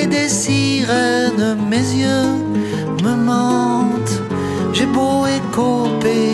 et des sirènes, mes yeux me mentent. J'ai beau écoper